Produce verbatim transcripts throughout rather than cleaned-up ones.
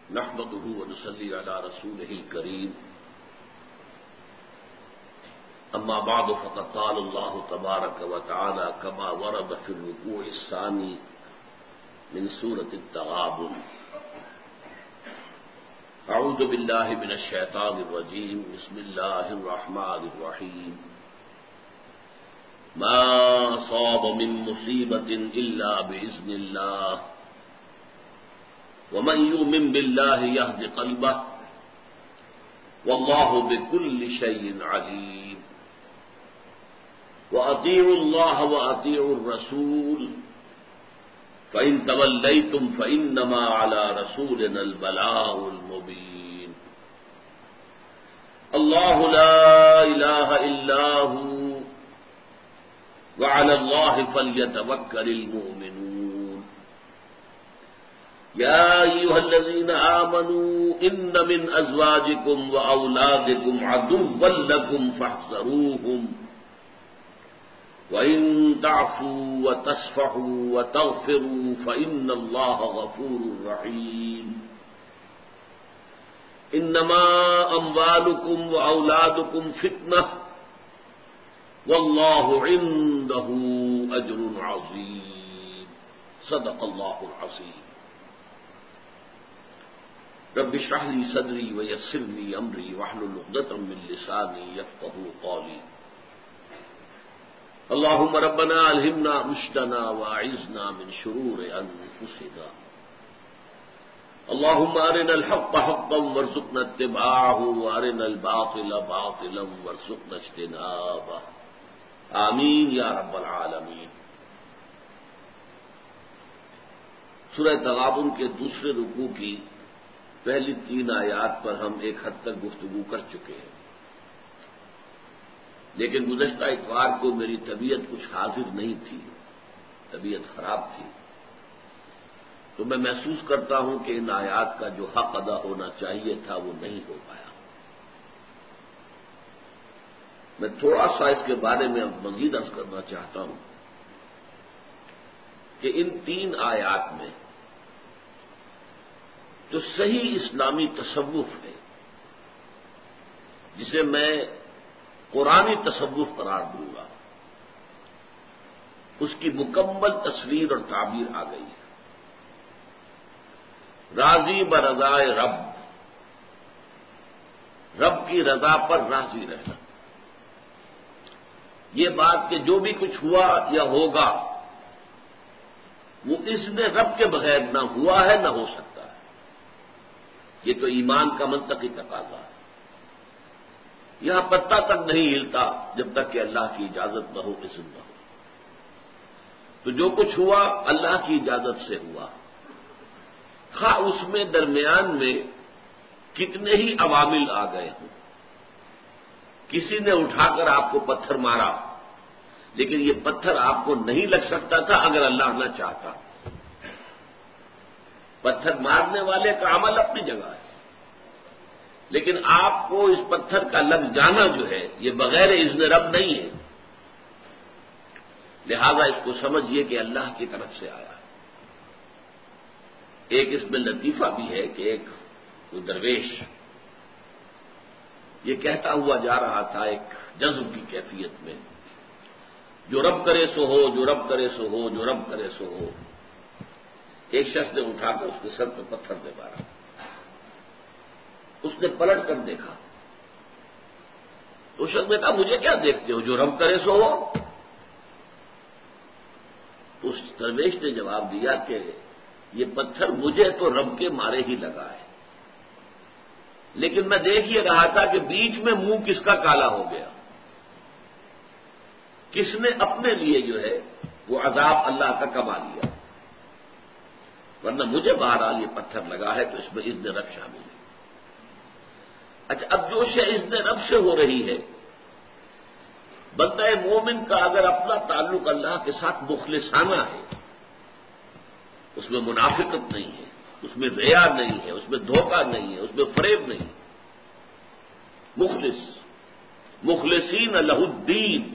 نحمده ونصلي على رسوله الكريم أما بعد فقد قال الله تبارك وتعالى كما ورد في الركوع الثاني من سورة التغابن. أعوذ بالله من الشيطان الرجيم. بسم الله الرحمن الرحيم. ما أصاب من مصيبة إلا بإذن الله ومن يؤمن بالله يهد قلبه والله بكل شيء عليم. وأطيعوا الله وأطيعوا الرسول فإن توليتم فإنما على رسولنا البلاغ المبين. الله لا إله إلا هو وعلى الله فليتوكل المؤمنون. يا أيها الذين آمنوا إن من أزواجكم وأولادكم عدوا لكم فاحذروهم وإن تعفوا وتصفحوا وتغفروا فإن الله غفور رحيم. إنما أموالكم وأولادكم فتنة والله عنده أجر عظيم. صدق الله العظيم. رب اشرح لي صدري ويسر لي أمري واحلل عقدة من لساني يفقهوا قولي. اللهم ربنا ألهمنا رشدنا وأعذنا من شرور أنفسنا. اللهم أرنا الحق حقا وارزقنا اتباعه وأرنا الباطل باطلا وارزقنا اجتنابه. آمین یا رب العالمین. سورہ تغابن کے دوسرے رکوع کی پہلی تین آیات پر ہم ایک حد تک گفتگو کر چکے ہیں، لیکن گزشتہ اتوار کو میری طبیعت کچھ حاضر نہیں تھی، طبیعت خراب تھی، تو میں محسوس کرتا ہوں کہ ان آیات کا جو حق ادا ہونا چاہیے تھا وہ نہیں ہو پایا. میں تھوڑا سا اس کے بارے میں اب مزید عرض کرنا چاہتا ہوں کہ ان تین آیات میں جو صحیح اسلامی تصوف ہے، جسے میں قرآنی تصوف قرار دوں گا، اس کی مکمل تصویر اور تعبیر آ گئی ہے. راضی برضائے رب، رب کی رضا پر راضی رہنا. یہ بات کہ جو بھی کچھ ہوا یا ہوگا وہ اذن رب کے بغیر نہ ہوا ہے نہ ہو سکتا ہے. یہ تو ایمان کا منطقی تقاضا ہے. یہاں پتہ تک نہیں ہلتا جب تک کہ اللہ کی اجازت نہ ہو، اذن نہ ہو. تو جو کچھ ہوا اللہ کی اجازت سے ہوا، خواہ اس میں درمیان میں کتنے ہی عوامل آ گئے ہوں. کسی نے اٹھا کر آپ کو پتھر مارا، لیکن یہ پتھر آپ کو نہیں لگ سکتا تھا اگر اللہ نہ چاہتا. پتھر مارنے والے کا عمل اپنی جگہ ہے، لیکن آپ کو اس پتھر کا لگ جانا جو ہے یہ بغیر اذن رب نہیں ہے. لہذا اس کو سمجھیے کہ اللہ کی طرف سے آیا. ایک اس میں لطیفہ بھی ہے کہ ایک درویش یہ کہتا ہوا جا رہا تھا ایک جذب کی کیفیت میں، جو رب کرے سو ہو، جو رب کرے سو ہو، جو رب کرے سو ہو. ایک شخص نے اٹھا کر اس کے سر پہ پتھر دے مارا. اس نے پلٹ کر دیکھا تو شخص نے کہا مجھے کیا دیکھتے ہو، جو رب کرے سو ہو. اس درویش نے جواب دیا کہ یہ پتھر مجھے تو رب کے مارے ہی لگا ہے، لیکن میں دیکھ یہ رہا تھا کہ بیچ میں منہ کس کا کالا ہو گیا، کس نے اپنے لیے جو ہے وہ عذاب اللہ کا کما لیا. ورنہ مجھے بہرحال یہ پتھر لگا ہے تو اس میں اذن رب شامل ہے. اچھا، اب جو شے اذن رب سے ہو رہی ہے، بندہ مومن کا اگر اپنا تعلق اللہ کے ساتھ مخلصانہ ہے، اس میں منافقت نہیں ہے، اس میں ریا نہیں ہے، اس میں دھوکہ نہیں ہے، اس میں فریب نہیں. مخلص مخلصین لہ الدین،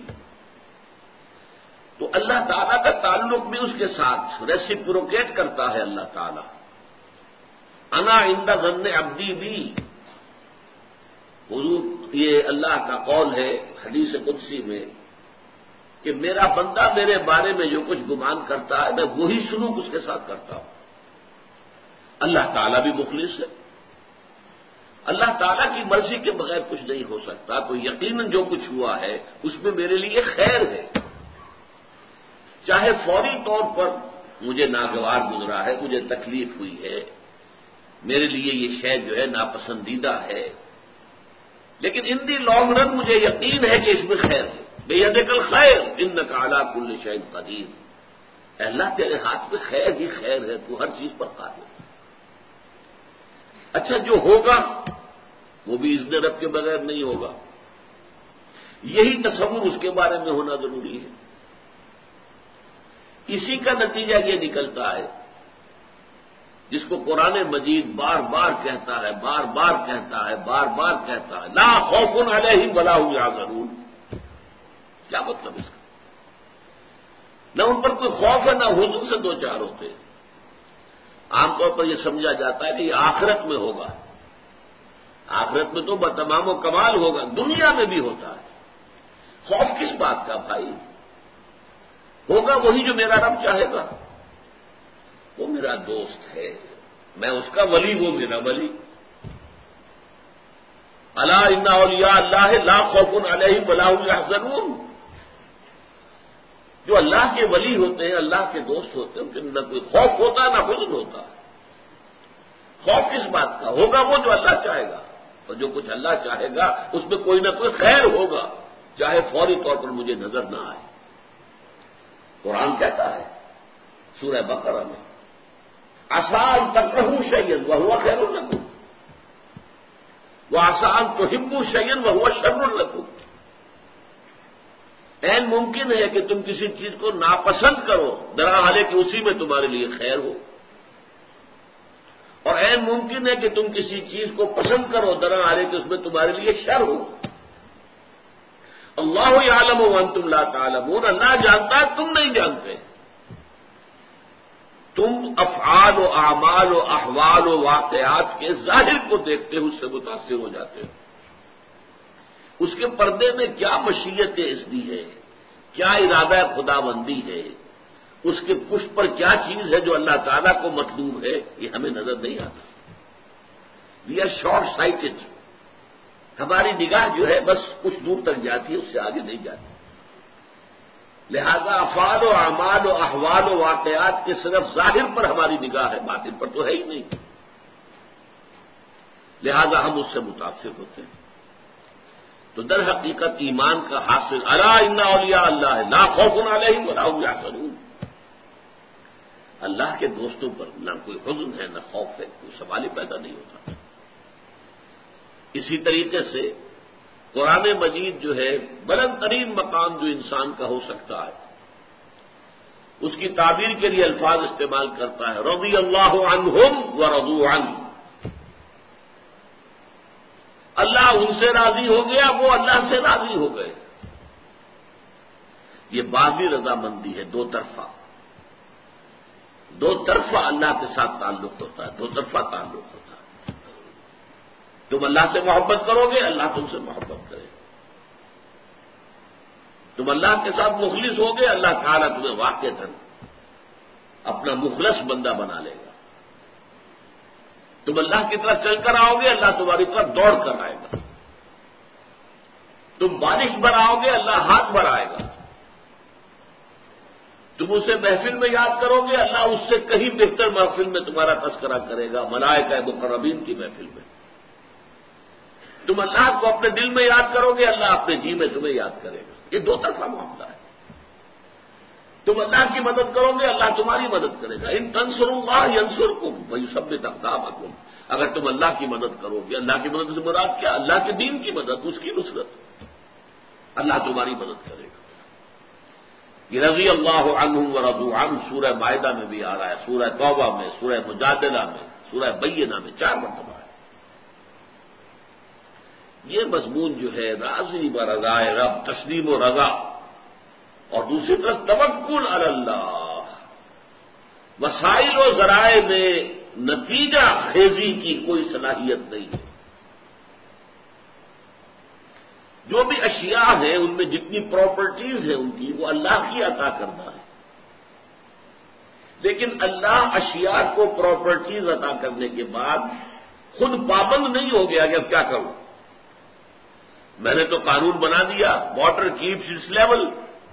تو اللہ تعالیٰ کا تعلق بھی اس کے ساتھ ریسیپروکیٹ کرتا ہے. اللہ تعالیٰ انا عند ظن عبدی بھی، حضور یہ اللہ کا قول ہے حدیث قدسی میں کہ میرا بندہ میرے بارے میں جو کچھ گمان کرتا ہے میں وہی سلوک اس کے ساتھ کرتا ہوں۔ اللہ تعالیٰ بھی مخلص ہے، اللہ تعالیٰ کی مرضی کے بغیر کچھ نہیں ہو سکتا، تو یقیناً جو کچھ ہوا ہے اس میں میرے لیے خیر ہے، چاہے فوری طور پر مجھے ناگوار گزرا ہے، مجھے تکلیف ہوئی ہے، میرے لیے یہ شے جو ہے ناپسندیدہ ہے، لیکن ان دی لانگ رن مجھے یقین ہے کہ اس میں خیر ہے۔ بے یدک الخیر انک علی کل شیء قدیر، اے اللہ تیرے ہاتھ میں خیر ہی خیر ہے، تو ہر چیز پر قادر ہے۔ اچھا جو ہوگا وہ بھی اذن رب کے بغیر نہیں ہوگا، یہی تصور اس کے بارے میں ہونا ضروری ہے۔ اسی کا نتیجہ یہ نکلتا ہے جس کو قرآن مجید بار بار کہتا ہے بار بار کہتا ہے بار بار کہتا ہے، لا خوف علیہم ولا هم یحزنون۔ کیا مطلب اس کا؟ نہ ان پر کوئی خوف ہے نہ حزن سے دو چار ہوتے ہیں۔ عام طور پر یہ سمجھا جاتا ہے کہ یہ آخرت میں ہوگا، آخرت میں تو بتمام و کمال ہوگا، دنیا میں بھی ہوتا ہے۔ خوف کس بات کا بھائی؟ ہوگا وہی جو میرا رب چاہے گا، وہ میرا دوست ہے، میں اس کا ولی، وہ میرا ولی۔ الا ان اولیاء اللہ لا خوف علیہم ولا هم یحزنون، جو اللہ کے ولی ہوتے ہیں، اللہ کے دوست ہوتے ہیں، ان کے نہ کوئی خوف ہوتا نہ حزن ہوتا۔ خوف کس بات کا؟ ہوگا وہ جو اللہ چاہے گا، اور جو کچھ اللہ چاہے گا اس میں کوئی نہ کوئی خیر ہوگا، چاہے فوری طور پر مجھے نظر نہ آئے۔ قرآن کہتا ہے سورہ بقرہ میں، عسیٰ ان تکرہوا شیئا وہو خیر لکم وعسیٰ ان تحبوا شیئا وہو شر لکم۔ عین ممکن ہے کہ تم کسی چیز کو ناپسند کرو، درا حالے کہ اسی میں تمہارے لیے خیر ہو، اور عین ممکن ہے کہ تم کسی چیز کو پسند کرو، درا حالے کہ اس میں تمہارے لیے شر ہو۔ اللہ یعلم وانتم لا تعلمون، اللہ جانتا ہے تم نہیں جانتے۔ تم افعال و اعمال و احوال و واقعات کے ظاہر کو دیکھتے ہو، اس سے متاثر ہو جاتے ہو۔ اس کے پردے میں کیا مشیت اذنی ہے، کیا ارادہ خدا بندی ہے، اس کے پشت پر کیا چیز ہے جو اللہ تعالیٰ کو مطلوب ہے، یہ ہمیں نظر نہیں آتا۔ وی آر شارٹ سائٹڈ، ہماری نگاہ جو ہے بس کچھ دور تک جاتی ہے، اس سے آگے نہیں جاتی۔ لہذا افعال و اعمال و احوال و واقعات کے صرف ظاہر پر ہماری نگاہ ہے، باطن پر تو ہے ہی نہیں، لہذا ہم اس سے متاثر ہوتے ہیں۔ تو در حقیقت ایمان کا حاصل الا ان اولیاء اللہ لا خوف علیہم ولا هم یحزنون، اللہ کے دوستوں پر نہ کوئی حزن ہے نہ خوف ہے، کوئی سوال ہی پیدا نہیں ہوتا۔ اسی طریقے سے قرآن مجید جو ہے بلند ترین مقام جو انسان کا ہو سکتا ہے، اس کی تعبیر کے لیے الفاظ استعمال کرتا ہے، رضی اللہ عنہم ورضوا عنہ، اللہ ان سے راضی ہو گیا، وہ اللہ سے راضی ہو گئے۔ یہ بابی رضامندی ہے، دو طرفہ، دو طرفہ اللہ کے ساتھ تعلق ہوتا ہے، دو طرفہ تعلق ہوتا ہے۔ تم اللہ سے محبت کرو گے، اللہ تم سے محبت کرے گا۔ تم اللہ کے ساتھ مخلص ہوگے، اللہ تعالیٰ تمہیں واقعتاً اپنا مخلص بندہ بنا لے گا۔ تم اللہ کی طرف چل کر آؤ گے، اللہ تمہاری طرف دوڑ کر آئے گا۔ تم بارش برآؤ گے، اللہ ہاتھ بڑھائے گا۔ تم اسے محفل میں یاد کرو گے، اللہ اس سے کہیں بہتر محفل میں تمہارا تذکرہ کرے گا، ملائکہ مقربین کی محفل میں۔ تم اللہ کو اپنے دل میں یاد کرو گے، اللہ اپنے جی میں تمہیں یاد کرے گا۔ یہ دو طرفہ معاملہ ہے۔ تم اللہ کی مدد کرو گے، اللہ تمہاری مدد کرے گا۔ ان تنصروا اللہ ینصرکم ویثبت اقدامکم، اگر تم اللہ کی مدد کرو گے، اللہ کی مدد سے مراد کیا؟ اللہ کے دین کی مدد، اس کی نصرت، اللہ تمہاری مدد کرے گا۔ یہ رضی اللہ عنہم ورضوا عنہ سورہ مائدہ میں بھی آ رہا ہے، سورہ توبہ میں، سورہ مجادلہ میں، سورہ بینہ میں چار مرتبہ ہے۔ یہ مضمون جو ہے راضی برضائے رب، تسلیم و رضا، اور دوسری طرف توکل علی اللہ، وسائل و ذرائع میں نتیجہ خیزی کی کوئی صلاحیت نہیں ہے. جو بھی اشیاء ہیں ان میں جتنی پراپرٹیز ہیں ان کی وہ اللہ کی عطا کردہ ہے. لیکن اللہ اشیاء کو پراپرٹیز عطا کرنے کے بعد خود پابند نہیں ہو گیا کہ اب کیا کروں. میں نے تو قانون بنا دیا واٹر کیپس اٹس لیول.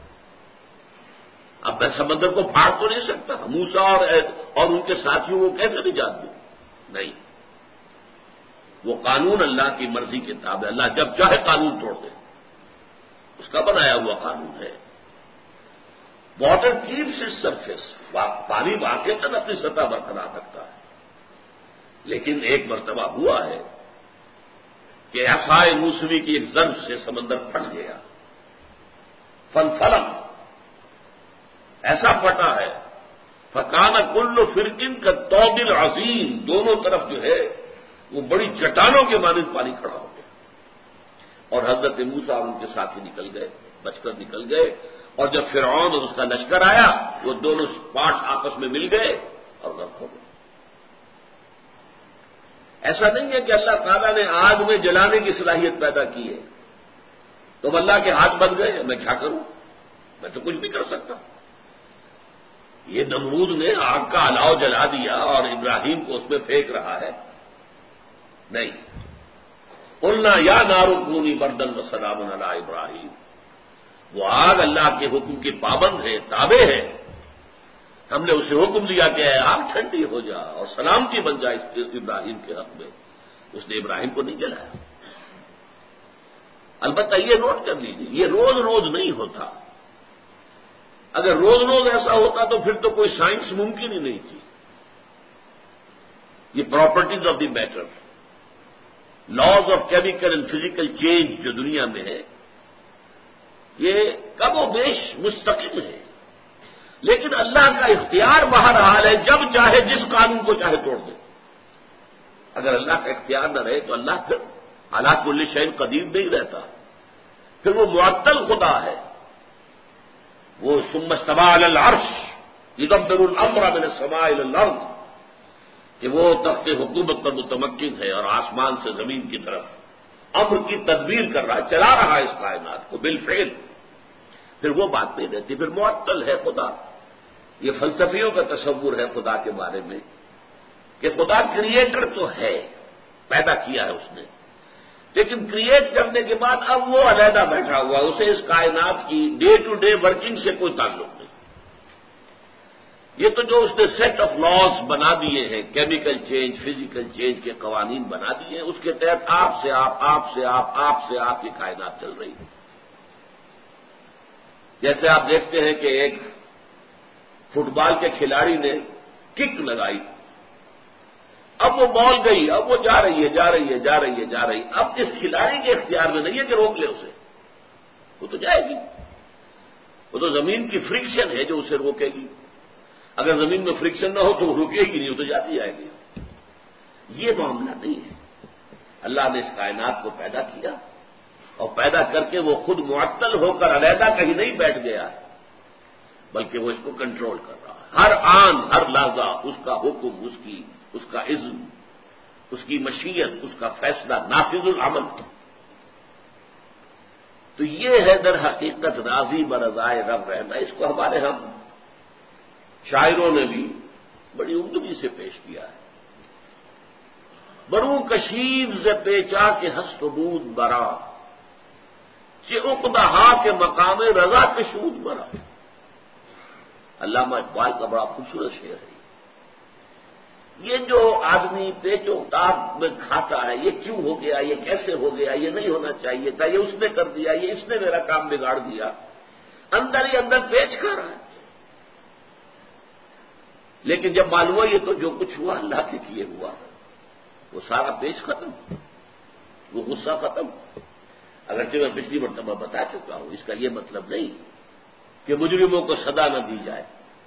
اب میں سمندر کو پھاڑ تو نہیں سکتا. موسیٰ اور اور ان کے ساتھیوں کو کیسے نجات دوں؟ نہیں. وہ قانون اللہ کی مرضی کے تابع. اللہ جب چاہے قانون توڑ دے. اس کا بنایا ہوا قانون ہے. Water keeps its surface. پانی واقعتاً اپنی سطح برقرار رکھتا ہے. لیکن ایک مرتبہ ہوا ہے کہ عصائے موسوی کی ایک ضرب سے سمندر پھٹ گیا. فن فلم ایسا پھٹا ہے فکان کل فرقن کا توبل عظیم. دونوں طرف جو ہے وہ بڑی چٹانوں کے مانند پانی کھڑا ہو گیا. اور حضرت موسیٰ اور ان کے ساتھی نکل گئے, بچ کر نکل گئے. اور جب فرعون اور اس کا لشکر آیا وہ دونوں پارٹ آپس میں مل گئے اور غرق ہو گئے. ایسا نہیں ہے کہ اللہ تعالیٰ نے آگ میں جلانے کی صلاحیت پیدا کی ہے تو اللہ کے ہاتھ بن گئے. میں کیا کروں؟ میں تو کچھ بھی کر سکتا. یہ نمرود نے آگ کا الاؤ جلا دیا اور ابراہیم کو اس میں پھینک رہا ہے. نہیں. قلنا یا نار کونی بردن و سلام علی ابراہیم. وہ آگ اللہ کے حکم کی پابند ہے, تابع ہے. ہم نے اسے حکم دیا کہ اے آگ ٹھنڈی ہو جا اور سلامتی بن جائے ابراہیم کے حق میں. اس نے ابراہیم کو نہیں جلایا. البتہ یہ نوٹ کر لیجیے یہ روز روز نہیں ہوتا. اگر روز روز ایسا ہوتا تو پھر تو کوئی سائنس ممکن ہی نہیں تھی. یہ properties of the matter, laws of chemical and physical change جو دنیا میں ہے یہ کم و بیش مستقل ہے. لیکن اللہ کا اختیار بہرحال ہے, جب چاہے جس قانون کو چاہے توڑ دے. اگر اللہ کا اختیار نہ رہے تو اللہ پھر حالات کل شیء قدیر نہیں رہتا. پھر وہ معطل خدا ہے. وہ ثم استوى علی العرش یدبر الامر من السماء الى الارض کہ وہ تخت حکومت پر متمکن ہے اور آسمان سے زمین کی طرف امر کی تدبیر کر رہا ہے, چلا رہا ہے اس کائنات کو بالفعل. پھر وہ بات نہیں رہتی, پھر معطل ہے خدا. یہ فلسفیوں کا تصور ہے خدا کے بارے میں کہ خدا کریٹر تو ہے, پیدا کیا ہے اس نے, لیکن کریٹ کرنے کے بعد اب وہ علیحدہ بیٹھا ہوا, اسے اس کائنات کی ڈے ٹو ڈے ورکنگ سے کوئی تعلق نہیں. یہ تو جو اس نے سیٹ آف لاز بنا دیے ہیں, کیمیکل چینج فزیکل چینج کے قوانین بنا دیے ہیں, اس کے تحت آپ سے آپ آپ سے آپ آپ سے آپ کی کائنات چل رہی ہے. جیسے آپ دیکھتے ہیں کہ ایک فٹ بال کے کھلاڑی نے کک لگائی, اب وہ بال گئی, اب وہ جا رہی ہے جا رہی ہے جا رہی ہے جا رہی ہے. اب اس کھلاڑی کے اختیار میں نہیں ہے کہ روک لے اسے, وہ تو جائے گی. وہ تو زمین کی فرکشن ہے جو اسے روکے گی. اگر زمین میں فرکشن نہ ہو تو وہ رکے گی نہیں, وہ تو جاتی جائے گی. یہ معاملہ نہیں ہے. اللہ نے اس کائنات کو پیدا کیا اور پیدا کر کے وہ خود معطل ہو کر علیحدہ کہیں نہیں بیٹھ گیا ہے, بلکہ وہ اس کو کنٹرول کر رہا ہے. ہر آن ہر لحظہ اس کا حکم, اس کی اس کا اذن, اس کی مشیت, اس کا فیصلہ نافذ العمل. تو یہ ہے در حقیقت راضی برضائے رب رہنا. اس کو ہمارے ہم شاعروں نے بھی بڑی عمدگی سے پیش کیا ہے. برو کشید ز پیچا کے ہست بود برا کہ اقدہا کے مقام رضا کشود برا. علامہ اقبال کا بڑا خوبصورت شعر ہے. یہ جو آدمی پیچ و تاب میں کھاتا ہے, یہ کیوں ہو گیا, یہ کیسے ہو گیا, یہ نہیں ہونا چاہیے تھا, یہ اس نے کر دیا, یہ اس نے میرا کام بگاڑ دیا, اندر ہی اندر پیچ کھا رہا ہے. لیکن جب معلوم ہوا یہ تو جو کچھ ہوا اللہ کے کیے ہوا, وہ سارا پیچ ختم, وہ غصہ ختم. اگرچہ میں پچھلی مرتبہ بتا چکا ہوں, اس کا یہ مطلب نہیں کہ مجرموں کو سزا نہ دی جائے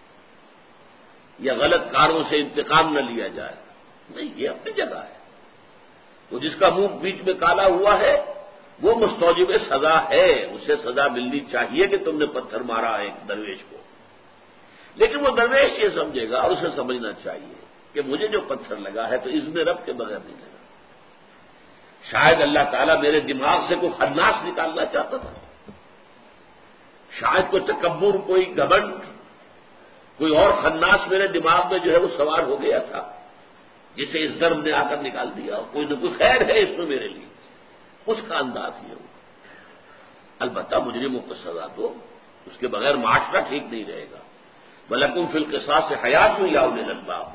یا غلط کاروں سے انتقام نہ لیا جائے. نہیں, یہ اپنی جگہ ہے. وہ جس کا منہ بیچ میں کالا ہوا ہے وہ مستوجب سزا ہے, اسے سزا ملنی چاہیے کہ تم نے پتھر مارا ایک درویش کو. لیکن وہ درویش یہ سمجھے گا اور اسے سمجھنا چاہیے کہ مجھے جو پتھر لگا ہے تو اذن رب کے بغیر نہیں لگا. شاید اللہ تعالیٰ میرے دماغ سے کوئی خناس نکالنا چاہتا تھا، شاید کوئی تکبر، کوئی گھمنڈ، کوئی اور خناس میرے دماغ میں جو ہے وہ سوار ہو گیا تھا، جسے اس ضرب نے آ کر نکال دیا. کوئی نہ کوئی خیر ہے اس میں میرے لیے، اس کا انداز یہ ہو. البتہ مجرموں کو سزا دو، اس کے بغیر معاشرہ ٹھیک نہیں رہے گا. وَلَكُمْ فِي الْقِصَاصِ حَيَاةٌ يَا أُولِي الْأَلْبَابِ.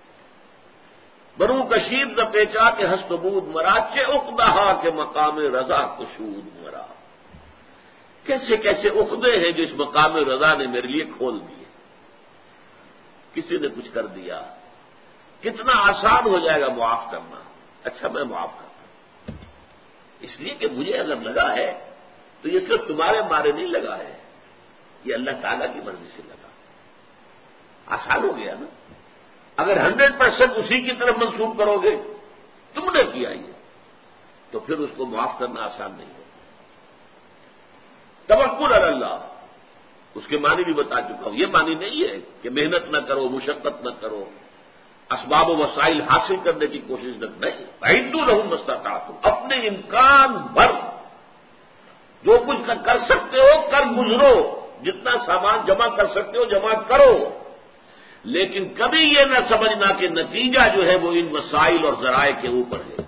برو کشید ز پیچا کے ہست بود مرا چے عقدہا کے مقام رضا کشود مرا. کیسے کیسے عقدے ہیں جو اس مقام رضا نے میرے لیے کھول دیے. کسی نے کچھ کر دیا، کتنا آسان ہو جائے گا معاف کرنا. اچھا میں معاف کرتا ہوں، اس لیے کہ مجھے اگر لگا ہے تو یہ صرف تمہارے مارے نہیں لگا ہے، یہ اللہ تعالیٰ کی مرضی سے لگا. آسان ہو گیا نا. اگر ہنڈریڈ پرسینٹ اسی کی طرف منسوخ کرو گے تم نے کیا یہ، تو پھر اس کو معاف کرنا آسان نہیں ہوگا. توکل علی اللہ، اس کے معنی بھی بتا چکا ہوں. یہ معنی نہیں ہے کہ محنت نہ کرو، مشقت نہ کرو، اسباب و وسائل حاصل کرنے کی کوشش نہ. نہیں، اعدوا لہم ما استطعتم، اپنے امکان بھر جو کچھ کر سکتے ہو کر گزرو، جتنا سامان جمع کر سکتے ہو جمع کرو. لیکن کبھی یہ نہ سمجھنا کہ نتیجہ جو ہے وہ ان وسائل اور ذرائع کے اوپر ہے،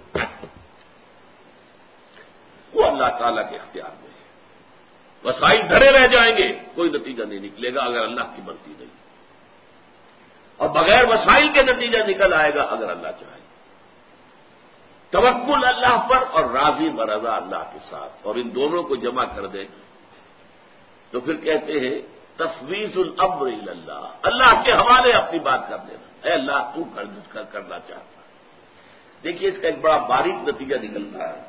وہ اللہ تعالیٰ کے اختیار میں ہے. وسائل دھرے رہ جائیں گے، کوئی نتیجہ نہیں نکلے گا اگر اللہ کی مرضی نہیں، اور بغیر وسائل کے نتیجہ نکل آئے گا اگر اللہ چاہے. توکل اللہ پر اور راضی برضا اللہ کے ساتھ، اور ان دونوں کو جمع کر دے تو پھر کہتے ہیں تفویض الامر الی اللہ، اللہ کے حوالے اپنی بات کر دینا. اے اللہ تو کر کر کرنا چاہتا. دیکھیے اس کا ایک بڑا باریک نتیجہ نکلتا ہے.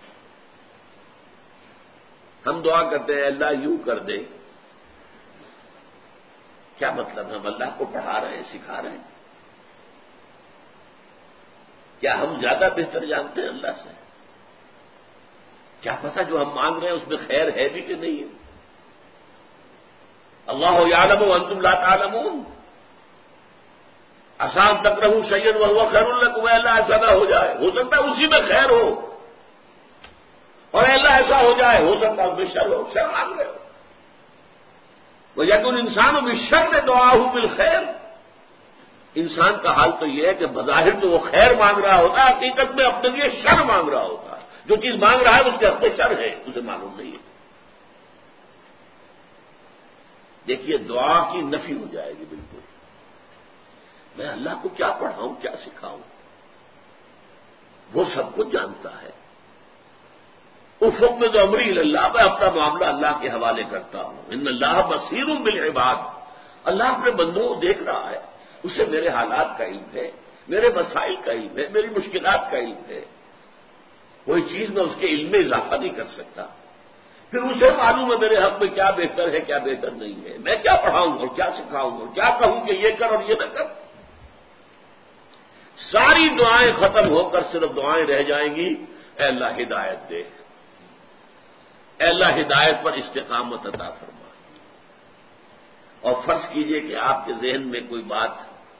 ہم دعا کرتے ہیں اللہ یوں کر دے، کیا مطلب ہم اللہ کو پڑھا رہے ہیں، سکھا رہے ہیں؟ کیا ہم زیادہ بہتر جانتے ہیں اللہ سے؟ کیا پتہ جو ہم مانگ رہے ہیں اس میں خیر ہے بھی کہ نہیں ہے؟ اللہ یعلم وانتم لا تعلمون. آسان تک رہو شیئا وہو خیر لکم، اللہ ایسا نہ ہو جائے، ہو سکتا ہے اسی میں خیر ہو، اور اللہ ایسا ہو جائے ہو سکتا ہے اس میں شر ہو. شر مانگ رہے ہو. وَيَدْعُو الْإِنسَانُ بِالشَّرِّ دُعَاءُهُ بِالْخَيْرِ. انسان کا حال تو یہ ہے کہ بظاہر تو وہ خیر مانگ رہا ہوتا ہے، حقیقت میں اپنے لیے شر مانگ رہا ہوتا ہے. جو چیز مانگ رہا ہے اس کے حق میں شر ہے، اسے معلوم نہیں ہے. دیکھیے دعا کی نفی ہو جائے گی بالکل. میں اللہ کو کیا پڑھاؤں، کیا سکھاؤں؟ وہ سب کچھ جانتا ہے. افق میں تو امری اللہ، میں اپنا معاملہ اللہ کے حوالے کرتا ہوں. ان اللہ بصیر بالعباد، اللہ اپنے بندوں کو دیکھ رہا ہے، اسے میرے حالات کا علم ہے، میرے مسائل کا علم ہے، میری مشکلات کا علم ہے. کوئی چیز میں اس کے علم میں اضافہ نہیں کر سکتا. پھر اسے معلوم ہے میرے حق میں کیا بہتر ہے کیا بہتر نہیں ہے. میں کیا پڑھاؤں اور کیا سکھاؤں اور کیا کہوں کہ یہ کر اور یہ نہ کر. ساری دعائیں ختم ہو کر صرف دعائیں رہ جائیں گی اے اللہ ہدایت دے، اے اللہ ہدایت پر استقامت عطا فرما. اور فرض کیجئے کہ آپ کے ذہن میں کوئی بات،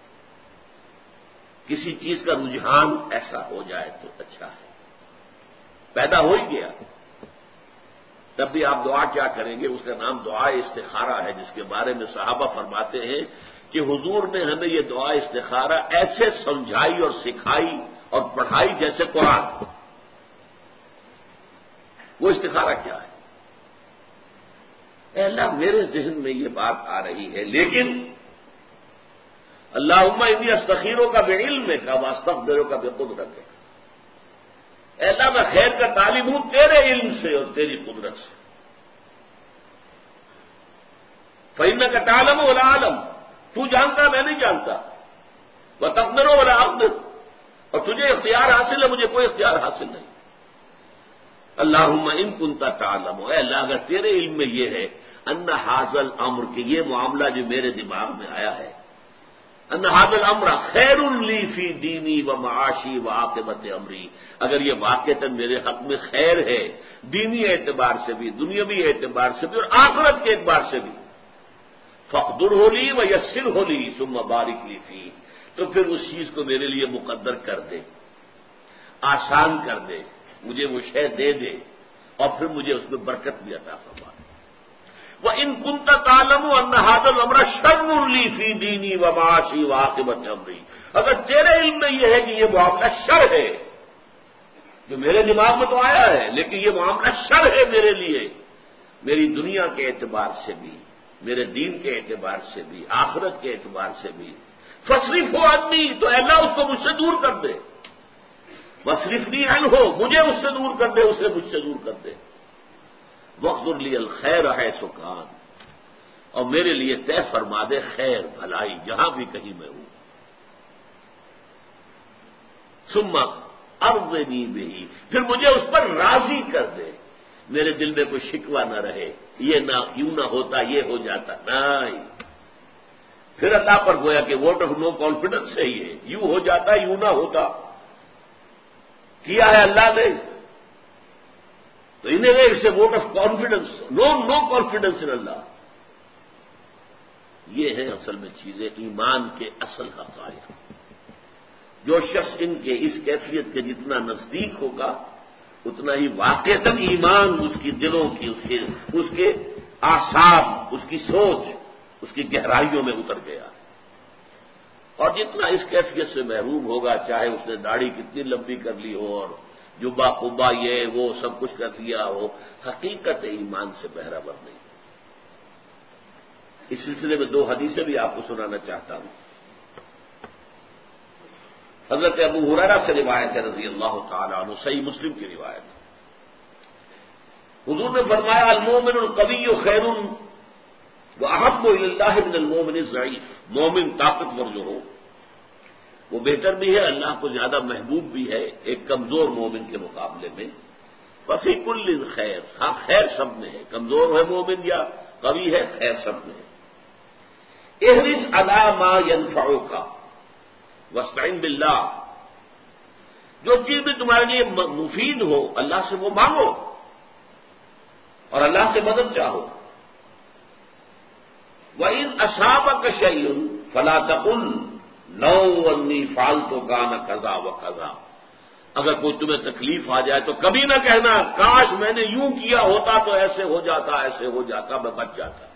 کسی چیز کا رجحان ایسا ہو جائے تو اچھا ہے، پیدا ہو ہی گیا، تب بھی آپ دعا کیا کریں گے؟ اس کا نام دعا استخارہ ہے، جس کے بارے میں صحابہ فرماتے ہیں کہ حضور نے ہمیں یہ دعا استخارہ ایسے سمجھائی اور سکھائی اور پڑھائی جیسے قرآن. وہ استخارہ کیا ہے؟ اے اللہ میرے ذہن میں یہ بات آ رہی ہے، لیکن اللہم انی استخیروں کا بے علم کا واستقدروں کا بے قدرت ہے. اے اللہ میں خیر کا طالب ہوں تیرے علم سے اور تیری قدرت سے. فإنک تعلم ولا اعلم، تو جانتا میں نہیں جانتا. وتقدر ولا اقدر، اور تجھے اختیار حاصل ہے مجھے کوئی اختیار حاصل نہیں. اللہم ان کنت تعلم، اے اللہ اگر تیرے علم میں یہ ہے ان ھذا الامر، کہ یہ معاملہ جو میرے دماغ میں آیا ہے، ان ھذا الامر خیر لی فی دینی و معاشی و عاقبت امری، اگر یہ واقعتاً میرے حق میں خیر ہے دینی اعتبار سے بھی، دنیاوی اعتبار سے بھی اور آخرت کے اعتبار سے بھی، فاقدرہ لی و یسرہ لی ثم بارک لی فیہ، تو پھر اس چیز کو میرے لیے مقدر کر دے، آسان کر دے، مجھے وہ شے دے دے اور پھر مجھے اس میں برکت بھی عطا فرما دے۔ وَإِن كُنتَ تَعْلَمُ أَنَّ هَذَا الْأَمْرَ شَرٌّ لِّي فِي دِينِي وَمَعَاشِي وَعَاقِبَةِ أَمْرِي، اگر تیرے علم میں یہ ہے کہ یہ معاملہ شر ہے، جو میرے دماغ میں تو آیا ہے لیکن یہ معاملہ شر ہے میرے لیے، میری دنیا کے اعتبار سے بھی، میرے دین کے اعتبار سے بھی، آخرت کے اعتبار سے بھی، فَاصْرِفْهُ عَنِّي، تو اللہ اس کو مجھ سے دور کر دے، وَاصْرِفْنِي عَنْهُ، مجھے اس سے دور کر دے، اسے مجھ سے دور کر دے، وَاقْدُرْ لِي الْخَيْرَ حَيْثُ كَانَ، اور میرے لیے طے فرما دے خیر بھلائی جہاں بھی کہیں میں ہوں، ثُمَّ أَرْضِنِي بِهِ، پھر مجھے اس پر راضی کر دے، میرے دل میں کوئی شکوہ نہ رہے، یہ نہ یوں نہ ہوتا یہ ہو جاتا، نہیں، پھر اللہ پر گویا کہ ووٹ آف نو کانفیڈنس ہے، یہ یوں ہو جاتا یوں نہ ہوتا، کیا ہے اللہ نے تو انہیں it's a vote of confidence, no no confidence in Allah. یہ ہے اصل میں چیزیں ایمان کے اصل حقائق۔ جو شخص ان کے اس کیفیت کے جتنا نزدیک ہوگا اتنا ہی واقعتاً ایمان اس کی دلوں کی، اس کے اس کے اعصاب، اس کی سوچ، اس کی گہرائیوں میں اتر گیا، اور جتنا اس کیفیت سے محروم ہوگا، چاہے اس نے داڑھی کتنی لمبی کر لی ہو اور جبا قبا یہ وہ سب کچھ کر لیا ہو، حقیقت ایمان سے بہرہ نہیں۔ اس سلسلے میں دو حدیثیں بھی آپ کو سنانا چاہتا ہوں۔ حضرت ابو ہریرہ سے روایت ہے رضی اللہ تعالیٰ عنہ، صحیح مسلم کی روایت، حضور نے فرمایا المومن القوی خیر واحب الی اللہ من المومن الضعیف، مومن طاقتور جو ہو وہ بہتر بھی ہے، اللہ کو زیادہ محبوب بھی ہے ایک کمزور مومن کے مقابلے میں۔ وفی کل خیر، ہاں خیر سب میں ہے، کمزور ہے مومن یا قوی ہے، خیر سب میں ہے۔ احرص علی ما ینفعک واستعن باللہ، جو چیز بھی تمہارے لیے مفید ہو اللہ سے وہ مانگو اور اللہ سے مدد چاہو۔ وَإِنْ أَصَابَكَ شَيْءٌ فَلَا تَقُلْ لَوْ أَنِّي فَعَلْتُ كَانَ كَذَا وَكَذَا، اگر کوئی تمہیں تکلیف آ جائے تو کبھی نہ کہنا کاش میں نے یوں کیا ہوتا تو ایسے ہو جاتا ایسے ہو جاتا میں بچ جاتا،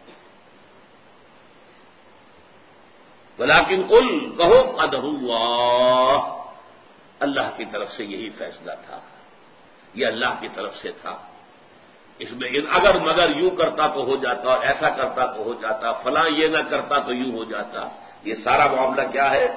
ولیکن قل، کہو قدر اللہ، اللہ کی طرف سے یہی فیصلہ تھا، یہ اللہ کی طرف سے تھا، اس میں اگر مگر یوں کرتا تو ہو جاتا، ایسا کرتا تو ہو جاتا، فلاں یہ نہ کرتا تو یوں ہو جاتا، یہ سارا معاملہ کیا ہے؟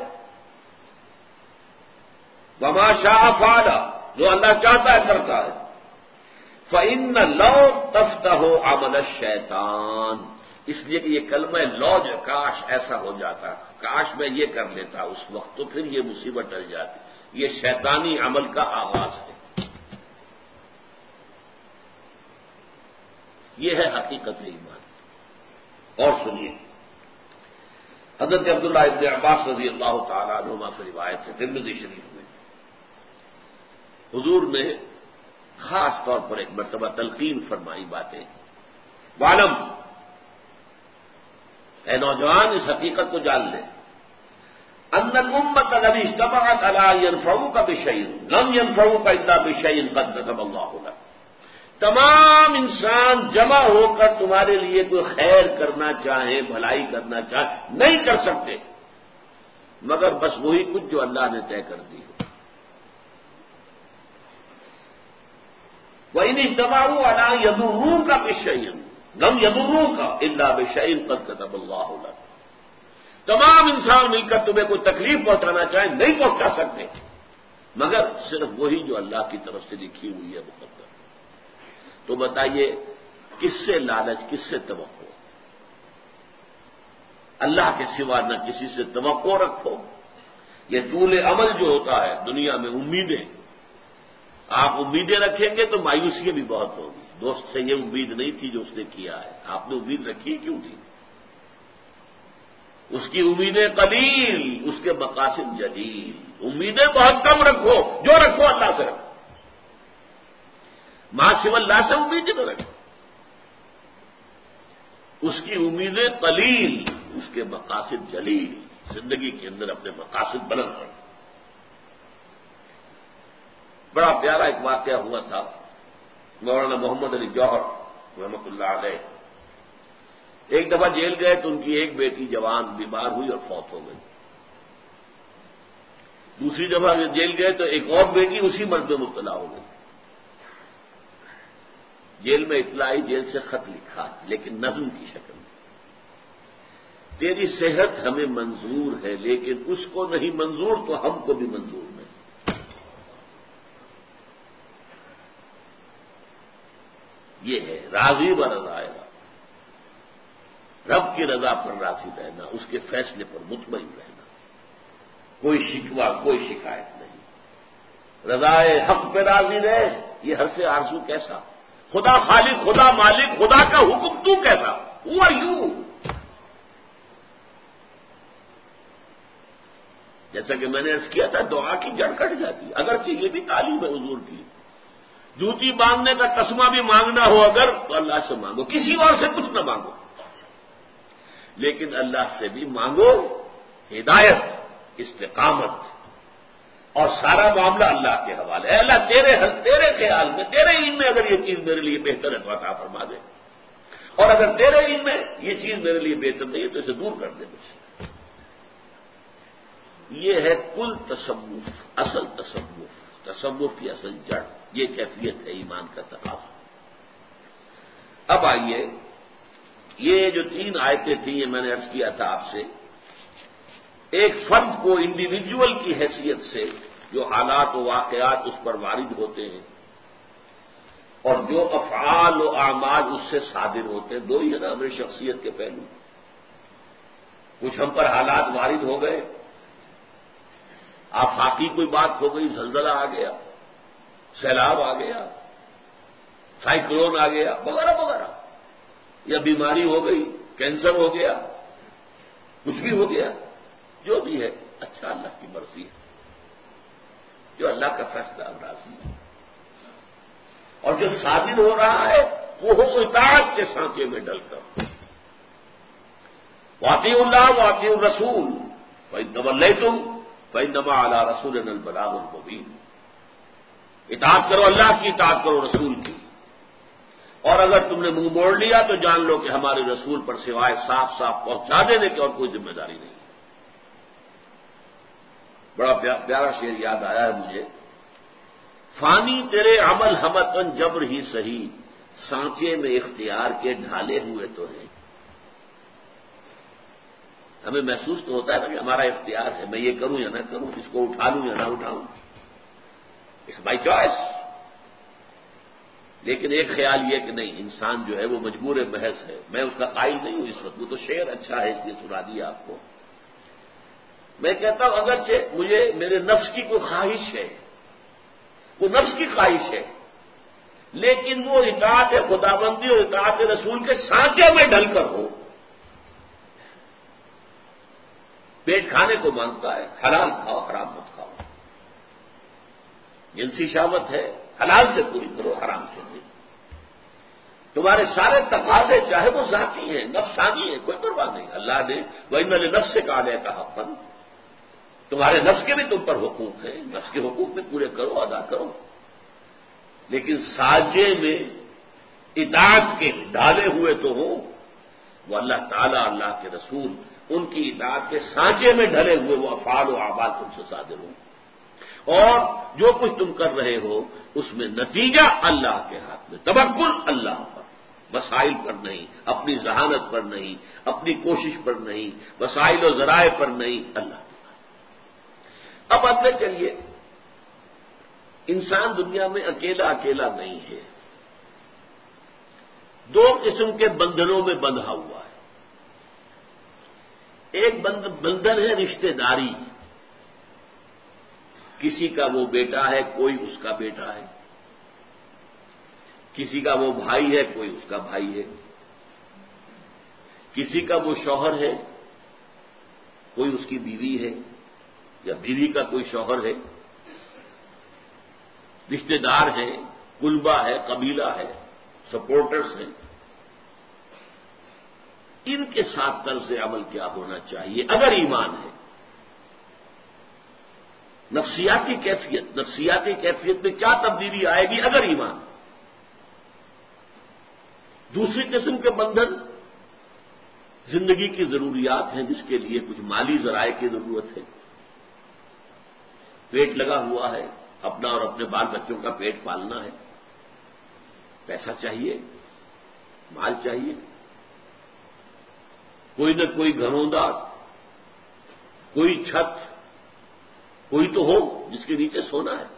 وما شاء فعل، جو اللہ چاہتا ہے کرتا ہے۔ فإن لو تفتح عمل الشیطان، اس لیے کہ یہ کلمہ لو جو کاش ایسا ہو جاتا، کاش میں یہ کر لیتا اس وقت، تو پھر یہ مصیبت ٹل جاتی، یہ شیطانی عمل کا آغاز ہے۔ یہ ہے حقیقت ایمان۔ اور سنیے، حضرت عبداللہ ابن عباس رضی اللہ تعالیٰ عنہما سے روایت ہے ترمذی شریف میں، حضور نے خاص طور پر ایک مرتبہ تلقین فرمائی باتیں، وعلم، اے نوجوان اس حقیقت کو جان لے، ان الامة الذی اجتمعت علی ان ينفعوک بشیء لم ينفعوک الا بشیء قد كتب اللہ لک، تمام انسان جمع ہو کر تمہارے لیے کوئی خیر کرنا چاہیں، بھلائی کرنا چاہیں، نہیں کر سکتے مگر بس وہی کچھ جو اللہ نے طے کر دی ہو۔ وَإِنِ اجْتَمَعُوا عَلَىٰ يَضُرُّوكَ بِشَيْءٍ لَمْ يَضُرُّوكَ إِلَّا بِشَيْءٍ قَدْ كَتَبَ اللَّهُ لَكَ، تمام انسان مل کر تمہیں کوئی تکلیف پہنچانا چاہیں نہیں پہنچا سکتے مگر صرف وہی جو اللہ کی طرف سے لکھی ہوئی ہے مقدر۔ تو بتائیے کس سے لالچ، کس سے توقع؟ اللہ کے سوا نہ کسی سے توقع رکھو۔ یہ طول عمل جو ہوتا ہے دنیا میں، امیدیں، آپ امیدیں رکھیں گے تو مایوسیاں بھی بہت ہوگی۔ دوست سے یہ امید نہیں تھی جو اس نے کیا ہے، آپ نے امید رکھی کیوں تھی؟ اس کی امیدیں قلیل، اس کے مقاصد جلیل۔ امیدیں بہت کم رکھو، جو رکھو اللہ سے رکھو، ماں سوا اللہ سے امید نہ رکھو۔ اس کی امیدیں قلیل، اس کے مقاصد جلیل۔ زندگی کے اندر اپنے مقاصد بلند کریں۔ بڑا پیارا ایک واقعہ ہوا تھا، مولانا محمد علی جوہر رحمۃ اللہ علیہ ایک دفعہ جیل گئے تو ان کی ایک بیٹی جوان بیمار ہوئی اور فوت ہو گئی۔ دوسری دفعہ جیل گئے تو ایک اور بیٹی اسی مرض میں مبتلا ہو گئی۔ جیل میں اطلاع آئی، جیل سے خط لکھا لیکن نظم کی شکل میں، تیری صحت ہمیں منظور ہے لیکن اس کو نہیں منظور تو ہم کو بھی منظور نہیں۔ یہ ہے راضی و رضائے رب کی رضا پر راضی رہنا، اس کے فیصلے پر مطمئن رہنا، کوئی شکوہ کوئی شکایت نہیں، رضائے حق پہ راضی رہے۔ یہ ہر سے آرزو کیسا، خدا خالق، خدا مالک، خدا کا حکم تو کیسا، ہو آر یو؟ جیسا کہ میں نے عرض کیا تھا، دعا کی جڑ کٹ جاتی ہے، اگرچہ یہ بھی تعلیم ہے حضور کی، جوتی باندھنے کا تسمہ بھی مانگنا ہو اگر تو اللہ سے مانگو، کسی اور سے کچھ نہ مانگو، لیکن اللہ سے بھی مانگو ہدایت، استقامت، اور سارا معاملہ اللہ کے حوالے ہے۔ اللہ تیرے حل تیرے خیال میں، تیرے علم میں اگر یہ چیز میرے لیے بہتر ہے تو عطا فرما دے، اور اگر تیرے علم میں یہ چیز میرے لیے بہتر نہیں ہے تو اسے دور کر دے مجھ سے۔ یہ ہے کل تصوف، اصل تصوف، تصوف کی اصل جڑ، یہ کیفیت ہے ایمان کا تقاضا۔ اب آئیے، یہ جو تین آیتیں تھیں یہ میں نے عرض کیا تھا آپ سے، ایک فرد کو انڈیویجول کی حیثیت سے جو حالات و واقعات اس پر وارد ہوتے ہیں اور جو افعال و اعمال اس سے صادر ہوتے ہیں، دو ہی ہے نا ہماری شخصیت کے پہلو۔ کچھ ہم پر حالات وارد ہو گئے، آفاقی کوئی بات ہو گئی، زلزلہ آ گیا، سیلاب آ گیا، سائیکلون آ گیا، وغیرہ وغیرہ، یا بیماری ہو گئی، کینسر ہو گیا، کچھ بھی ہو گیا، جو بھی ہے اچھا اللہ کی مرضی ہے، جو اللہ کا فیصلہ راضی ہے، اور جو صادر ہو رہا ہے وہ ہو اطاعت کے سانچے میں ڈل کر، واطیعوا اللہ واطیعوا الرسول فإن توليتم فإنما على رسولنا البلاغ المبین۔ اطاعت کرو اللہ کی، اطاعت کرو رسول کی، اور اگر تم نے منہ موڑ لیا تو جان لو کہ ہمارے رسول پر سوائے صاف صاف پہنچا دینے کی اور کوئی ذمہ داری نہیں ہے۔ بڑا پیارا شعر یاد آیا ہے مجھے، فانی تیرے عمل ہمتن جبر ہی سہی، سانچے میں اختیار کے ڈھالے ہوئے تو ہیں۔ ہمیں محسوس تو ہوتا ہے نا کہ ہمارا اختیار ہے، میں یہ کروں یا نہ کروں، اس کو اٹھا لوں یا نہ اٹھاؤں، اٹس مائی چوائس۔ لیکن ایک خیال یہ کہ نہیں، انسان جو ہے وہ مجبور محض ہے، میں اس کا قائل نہیں ہوں اس وقت، وہ تو شعر اچھا ہے اس لیے سنا دیا آپ کو۔ میں کہتا ہوں اگرچہ مجھے میرے نفس کی کوئی خواہش ہے، وہ نفس کی خواہش ہے، لیکن وہ اطاعت خداوندی اور اطاعت رسول کے سانچے میں ڈل کر ہو۔ پیٹ کھانے کو مانگتا ہے، حلال کھاؤ حرام مت کھاؤ، جنسی شہوت ہے حلال سے پوری کرو، حرام سے نہیں۔ تمہارے سارے تقاضے چاہے وہ ذاتی ہیں، نفسانی ہیں، کوئی پرواہ نہیں، اللہ نے وَإِنَّ لِنَفْسِكَ عَلَيْكَ حَقًّا، تمہارے نفس کے بھی تم پر حقوق ہیں، نفس کے حقوق بھی پورے کرو، ادا کرو، لیکن سانچے میں اطاعت کے ڈالے ہوئے تو ہوں، وہ اللہ تعالیٰ، اللہ کے رسول، ان کی اطاعت کے سانچے میں ڈھلے ہوئے وہ افعال و اعمال تم سے صادر ہوں، اور جو کچھ تم کر رہے ہو اس میں نتیجہ اللہ کے ہاتھ میں، توکل اللہ پر، وسائل پر نہیں، اپنی ذہانت پر نہیں، اپنی کوشش پر نہیں، وسائل و ذرائع پر نہیں، اللہ پر۔ اب آگے چلیے، انسان دنیا میں اکیلا اکیلا نہیں ہے، دو قسم کے بندھنوں میں بندھا ہوا ہے۔ ایک بندھن ہے رشتہ داری، کسی کا وہ بیٹا ہے، کوئی اس کا بیٹا ہے، کسی کا وہ بھائی ہے، کوئی اس کا بھائی ہے، کسی کا وہ شوہر ہے، کوئی اس کی بیوی ہے، یا بیوی کا کوئی شوہر ہے، رشتہ دار ہیں، کلبہ ہے، قبیلہ ہے، سپورٹرز ہیں۔ ان کے ساتھ طرز عمل کیا ہونا چاہیے اگر ایمان ہے؟ نفسیاتی کیفیت، نفسیاتی کیفیت میں کیا تبدیلی آئے گی اگر ایمان؟ دوسری قسم کے بندھن زندگی کی ضروریات ہیں، جس کے لیے کچھ مالی ذرائع کی ضرورت ہے، پیٹ لگا ہوا ہے، اپنا اور اپنے بال بچوں کا پیٹ پالنا ہے، پیسہ چاہیے، مال چاہیے، کوئی نہ کوئی گھروندا، کوئی چھت، کوئی تو ہو جس کے نیچے سونا ہے۔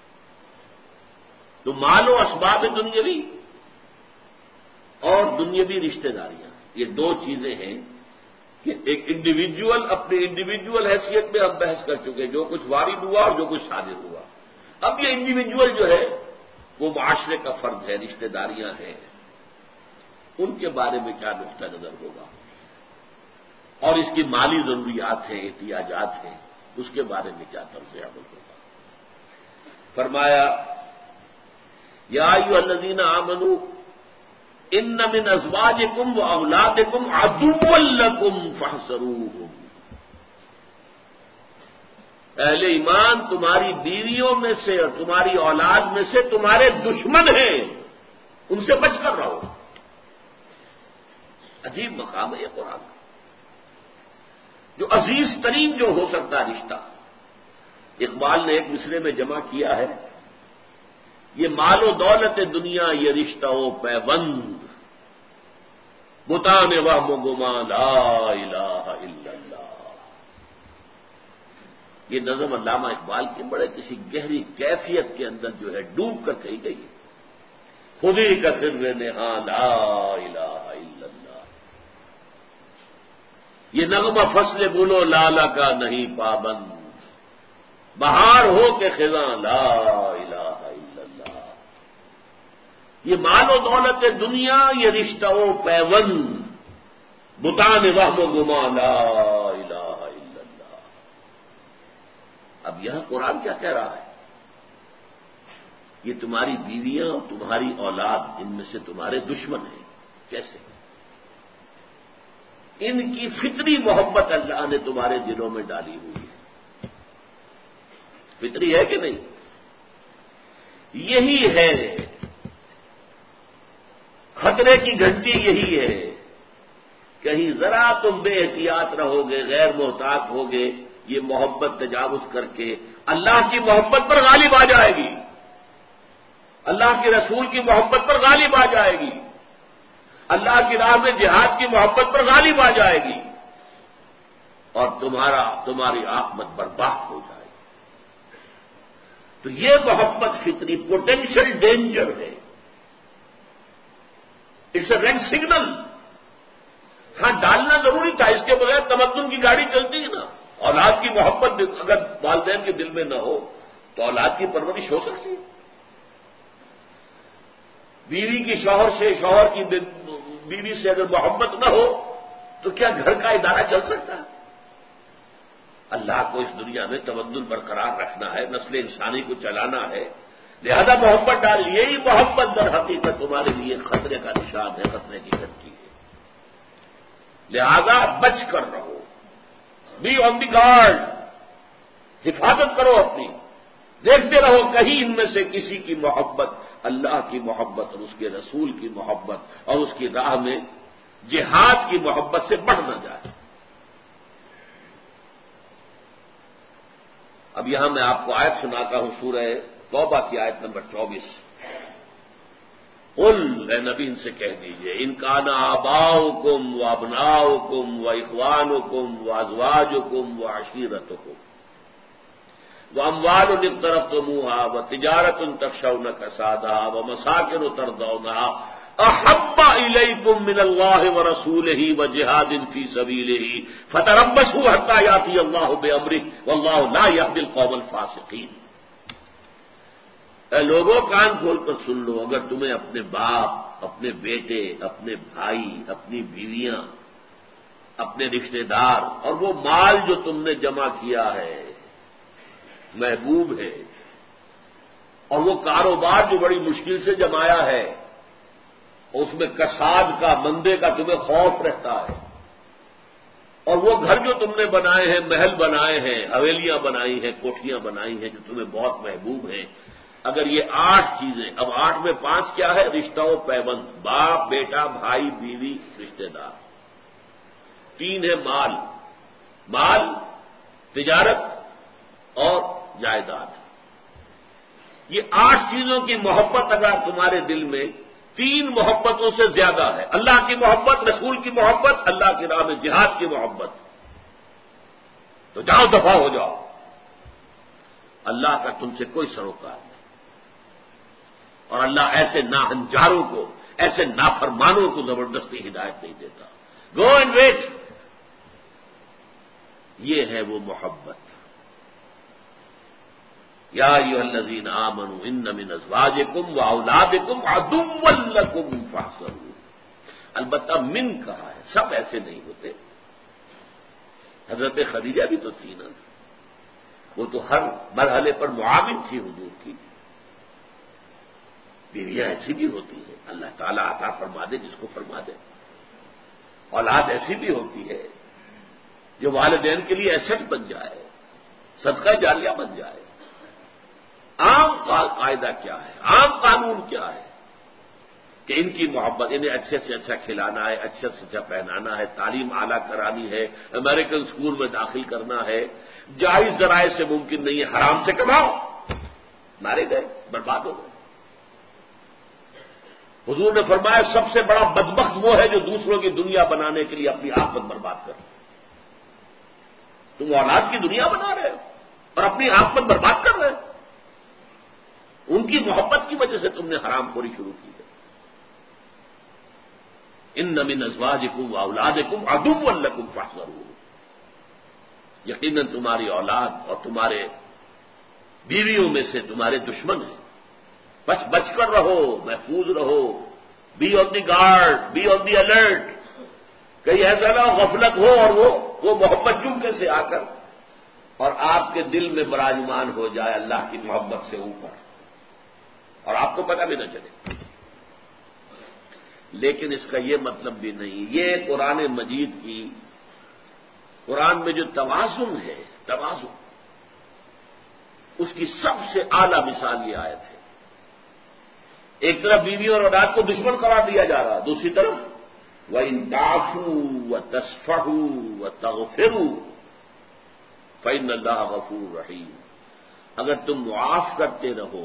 تو مال و اسباب دنیاوی اور دنیاوی رشتہ داریاں، یہ دو چیزیں ہیں کہ ایک انڈیویجول، اپنی انڈیویجول حیثیت میں ہم بحث کر چکے، جو کچھ وارد ہوا اور جو کچھ صادر ہوا۔ اب یہ انڈیویجول جو ہے وہ معاشرے کا فرد ہے، رشتہ داریاں ہیں، ان کے بارے میں کیا نقطہ نظر ہوگا، اور اس کی مالی ضروریات ہیں، احتیاجات ہیں، اس کے بارے میں کیا طرز عمل ہوگا۔ فرمایا یا ایھا الذین آمنوا ان من ازواجکم واولادکم عدوا لکم فاحذروہم، اہل ایمان تمہاری بیویوں میں سے اور تمہاری اولاد میں سے تمہارے دشمن ہیں، ان سے بچ کر رہو۔ عجیب مقام ہے یہ قرآن کا، جو عزیز ترین جو ہو سکتا رشتہ، اقبال نے ایک مصرے میں جمع کیا ہے، یہ مال و دولت دنیا یہ رشتہ و پیوند، بتان وہم و گمان لا الہ الا اللہ۔ یہ نظم علامہ اقبال کی بڑے کسی گہری کیفیت کے اندر جو ہے ڈوب کر کہی گئی ہے، خودی کا سر نہاں لا الہ الا اللہ۔ یہ نغمہ فصل گلو لالا کا نہیں پابند، بہار ہو کے خزاں لا الہ الا اللہ۔ یہ مال و دولت دنیا یہ رشتہ و پیوند، بتان وہم و گمان لا الہ الا اللہ۔ اب یہ قرآن کیا کہہ رہا ہے؟ یہ تمہاری بیویاں اور تمہاری اولاد ان میں سے تمہارے دشمن ہیں۔ کیسے؟ ان کی فطری محبت اللہ نے تمہارے دلوں میں ڈالی ہوئی ہے، فطری ہے کہ نہیں؟ یہی ہے خطرے کی گھنٹی، یہی ہے، کہیں ذرا تم بے احتیاط رہو گے، غیر محتاط ہوگے، یہ محبت تجاوز کر کے اللہ کی محبت پر غالب آ جائے گی، اللہ کے رسول کی محبت پر غالب آ جائے گی، اللہ کی راہ میں جہاد کی محبت پر غالب آ جائے گی، اور تمہارا تمہاری عاقبت برباد ہو جائے گی۔ تو یہ محبت فطری پوٹینشیل ڈینجر ہے، اٹس اے ریڈ سگنل۔ ہاں ڈالنا ضروری تھا، اس کے بغیر تمدن کی گاڑی چلتی ہے نا۔ اولاد کی محبت اگر والدین کے دل میں نہ ہو تو اولاد کی پرورش ہو سکتی ہے؟ بیوی کی شوہر سے، شوہر کی بیوی سے اگر محبت نہ ہو تو کیا گھر کا ادارہ چل سکتا ہے؟ اللہ کو اس دنیا میں تمدن برقرار رکھنا ہے، نسل انسانی کو چلانا ہے، لہذا محبت ڈال۔ یہی محبت در حقیقت تمہارے لیے خطرے کا نشان ہے، خطرے کی گھنٹی ہے، لہذا بچ کر رہو، بی آن دی گارڈ، حفاظت کرو اپنی، دیکھتے رہو کہیں ان میں سے کسی کی محبت اللہ کی محبت اور اس کے رسول کی محبت اور اس کی راہ میں جہاد کی محبت سے بڑھ نہ جائے۔ اب یہاں میں آپ کو آیت سناتا ہوں، سورہ توبہ کی آیت نمبر چوبیس۔ قل، اے نبی ان سے کہہ دیجئے، ان کان آباؤکم و ابناؤکم و اخوانکم و ازواجکم و عشیرتکم واموال اقترفتموها وتجارة تخشون كسادها ومساكن ترضونها احب اليكم من الله ورسوله وجهاد في سبيله فتربصوا حتى ياتي الله بامره والله لا يهدي القوم الفاسقين۔ اے لوگوں کان کھول کر سن لو، اگر تمہیں اپنے باپ، اپنے بیٹے، اپنے بھائی، اپنی بیویاں، اپنے رشتہ دار اور وہ مال جو تم نے جمع کیا ہے محبوب ہے، اور وہ کاروبار جو بڑی مشکل سے جمایا ہے اس میں کساد کا، مندے کا تمہیں خوف رہتا ہے، اور وہ گھر جو تم نے بنائے ہیں، محل بنائے ہیں، حویلیاں بنائی ہیں، کوٹھیاں بنائی ہیں جو تمہیں بہت محبوب ہیں، اگر یہ آٹھ چیزیں، اب آٹھ میں پانچ کیا ہے؟ رشتہ و پیوند، باپ بیٹا بھائی بیوی رشتہ دار، تین ہے مال، مال تجارت اور جائیداد، یہ آٹھ چیزوں کی محبت اگر تمہارے دل میں تین محبتوں سے زیادہ ہے، اللہ کی محبت، رسول کی محبت، اللہ کی راہ میں جہاد کی محبت، تو جاؤ دفع ہو جاؤ، اللہ کا تم سے کوئی سروکار نہیں، اور اللہ ایسے ناہنجاروں کو، ایسے نافرمانوں کو زبردستی ہدایت نہیں دیتا. گو اینڈ ویٹ، یہ ہے وہ محبت. یا ایھا الذین آمنوا ان من ازواجکم واولادکم عدوا لکم فاحذروہ. البتہ من کہا ہے، سب ایسے نہیں ہوتے. حضرت خدیجہ بھی تو تھی نا، وہ تو ہر مرحلے پر معاون تھی حضور کی. بیویاں ایسی بھی ہوتی ہیں، اللہ تعالیٰ عطا فرما دے جس کو فرما دے. اولاد ایسی بھی ہوتی ہے جو والدین کے لیے ایسٹ بن جائے، صدقہ جاریہ بن جائے. عام قاعدہ کیا ہے، عام قانون کیا ہے کہ ان کی محبت، انہیں اچھے سے اچھا کھلانا ہے، اچھے سے اچھا پہنانا ہے، تعلیم اعلیٰ کرانی ہے، امریکن اسکول میں داخل کرنا ہے. جائز ذرائع سے ممکن نہیں ہے، حرام سے کماؤ، مارے گئے، برباد ہو گئے. حضور نے فرمایا سب سے بڑا بدبخت وہ ہے جو دوسروں کی دنیا بنانے کے لیے اپنی آخرت برباد کرے. تم اولاد کی دنیا بنا رہے ہو اور اپنی آخرت برباد کر رہے ہو. ان کی محبت کی وجہ سے تم نے حرام خوری شروع کی ہے. ان من ازواجکم واولادکم عدوا لکم فاحذروہ. یقیناً تمہاری اولاد اور تمہارے بیویوں میں سے تمہارے دشمن ہیں، بس بچ کر رہو، محفوظ رہو. Be on the guard, be on the alert. کہیں ایسا نہ غفلت ہو اور وہ وہ محبت چمکے سے آ کر اور آپ کے دل میں براجمان ہو جائے اللہ کی محبت سے اوپر، اور آپ کو پتہ بھی نہ چلے. لیکن اس کا یہ مطلب بھی نہیں، یہ قرآن مجید کی، قرآن میں جو توازن ہے، توازن، اس کی سب سے اعلیٰ مثال یہ آیت ہے. ایک طرف بیوی اور اولاد کو دشمن قرار دیا جا رہا، دوسری طرف وَإِن تَعْفُوا وَتَصْفَحُوا وَتَغْفِرُوا فَإِنَّ اللَّهَ غَفُورٌ رَحِيمٌ. اگر تم معاف کرتے رہو،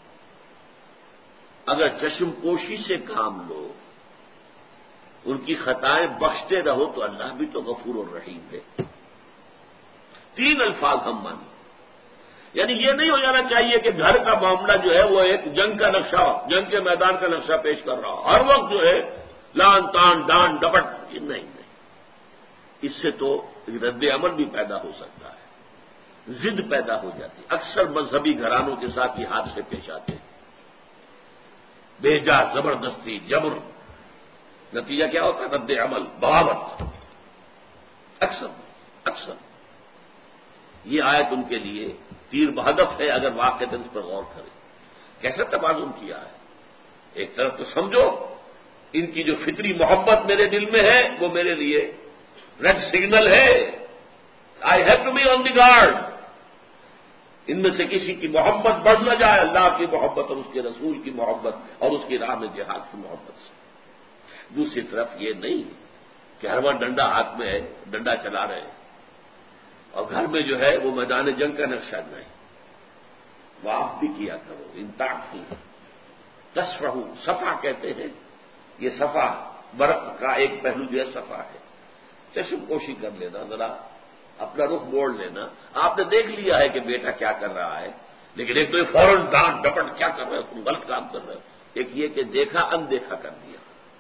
اگر چشم پوشی سے کام لو، ان کی خطائیں بخشتے رہو تو اللہ بھی تو غفور الرحیم ہے. تین الفاظ ہم مانیں. یعنی یہ نہیں ہو جانا چاہیے کہ گھر کا معاملہ جو ہے وہ ایک جنگ کا نقشہ، جنگ کے میدان کا نقشہ پیش کر رہا ہو، ہر وقت جو ہے لان تان ڈان ڈپٹ. نہیں نہیں، اس سے تو رد عمل بھی پیدا ہو سکتا ہے، ضد پیدا ہو جاتی. اکثر مذہبی گھرانوں کے ساتھ یہ حادثے پیش آتے ہیں، بھیجا، زبردستی، جبر. نتیجہ کیا ہوتا ہے؟ رد عمل، بغاوت. اکثر اکثر یہ آیت ان کے لیے تیر بہدف ہے اگر واقعتاً اس پر غور کریں. کیسا توازن کیا ہے؟ ایک طرف تو سمجھو ان کی جو فطری محبت میرے دل میں ہے وہ میرے لیے ریڈ سگنل ہے، I have to be on the guard. ان میں سے کسی کی محبت بڑھ نہ جائے اللہ کی محبت اور اس کے رسول کی محبت اور اس کی راہ میں جہاد کی محبت سے. دوسری طرف یہ نہیں کہ ہر وقت ڈنڈا ہاتھ میں ہے، ڈنڈا چلا رہے ہیں اور گھر میں جو ہے وہ میدان جنگ کا نقشہ نہیں. معاف بھی کیا کرو. ان تعفو تصفحوا، صفا کہتے ہیں. یہ صفا برق کا ایک پہلو جو ہے صفا ہے. چشم پوشی کر لینا، ذرا اپنا رخ موڑ لینا. آپ نے دیکھ لیا ہے کہ بیٹا کیا کر رہا ہے، لیکن ایک تو یہ فوراً ڈانٹ ڈپٹ کیا کر رہے ہو، تم غلط کام کر رہے ہو. ایک یہ کہ دیکھا اندیکھا کر دیا،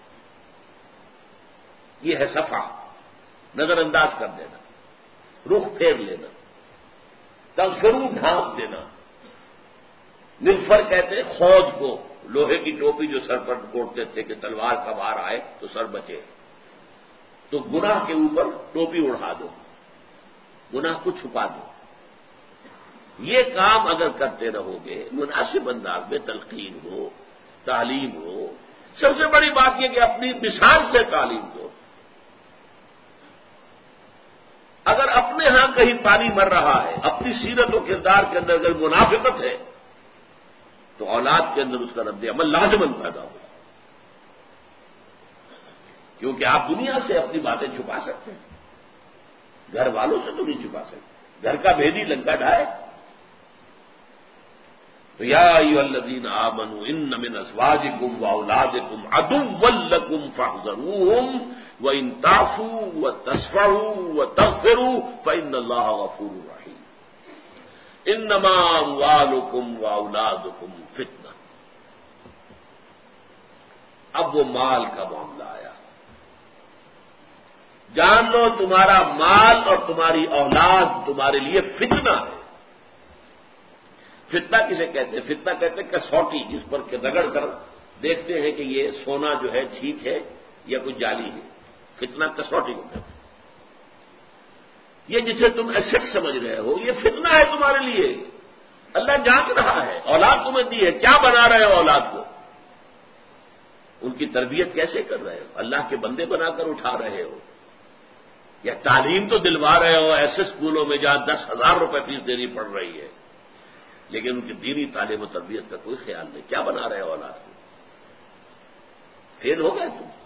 یہ ہے صفا. نظر انداز کر دینا، رخ پھیر لینا، تغفروا ڈھانپ دینا. مغفر کہتے ہیں خوج کو، لوہے کی ٹوپی جو سر پر کوٹتے تھے کہ تلوار کا وار آئے تو سر بچے. تو گناہ کے اوپر ٹوپی اڑا دو، گناہ کو چھپا دو. یہ کام اگر کرتے رہو گے، مناسب انداز میں تلقین ہو، تعلیم ہو. سب سے بڑی بات یہ کہ اپنی مثال سے تعلیم دو. اگر اپنے ہاں کہیں پانی مر رہا ہے، اپنی سیرت و کردار کے اندر اگر منافقت ہے، تو اولاد کے اندر اس کا رد عمل لازماً پیدا ہو، کیونکہ آپ دنیا سے اپنی باتیں چھپا سکتے ہیں، گھر والوں سے تو نہیں چھپا سکتے، گھر کا بھیدی لنکا ڈھائے۔ تو یا ایھا الذین آمنوا ان من ازواجکم واولادکم عدوا لکم فاحذروہم وان تعفوا وتصفحوا وتغفروا فان اللہ غفور رحیم۔ انما اموالکم واولادکم فتنہ۔ اب وہ مال کا معاملہ آیا، جان لو تمہارا مال اور تمہاری اولاد تمہارے لیے فتنہ ہے۔ فتنہ کسے کہتے ہیں؟ فتنہ کہتے ہیں کسوٹی، جس پر کہ رگڑ کر دیکھتے ہیں کہ یہ سونا جو ہے ٹھیک ہے یا کچھ جعلی ہے، فتنہ کسوٹی کو کہتے ہیں۔ یہ جسے تم ایسٹ سمجھ رہے ہو، یہ فتنہ ہے تمہارے لیے، اللہ جانچ رہا ہے۔ اولاد تمہیں دی ہے، کیا بنا رہے ہو اولاد کو؟ ان کی تربیت کیسے کر رہے ہو؟ اللہ کے بندے بنا کر اٹھا رہے ہو یا تعلیم تو دلوا رہے ہو ایسے اسکولوں میں جہاں دس ہزار روپے فیس دینی پڑ رہی ہے، لیکن ان کی دینی تعلیم و تربیت کا کوئی خیال نہیں۔ کیا بنا رہے ہو اولاد کو؟ فیل ہو گئے تم۔